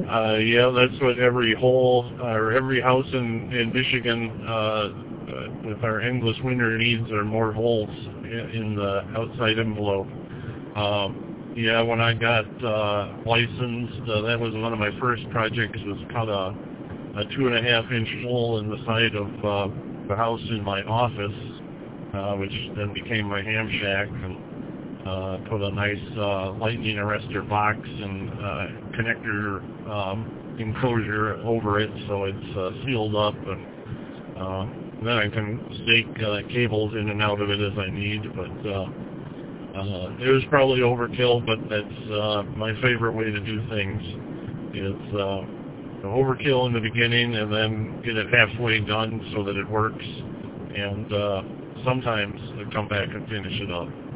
Yeah, that's what every hole or every house in Michigan with our endless winter needs are more holes in the outside envelope. Yeah, when I got licensed, that was one of my first projects. Was cut a 2.5-inch hole in the side of the house in my office, which then became my ham shack, and put a nice lightning arrestor box and connector enclosure over it, so it's sealed up, and then I can stake cables in and out of it as I need. But it was probably overkill, but that's my favorite way to do things. Is overkill in the beginning and then get it halfway done so that it works, and sometimes come back and finish it up.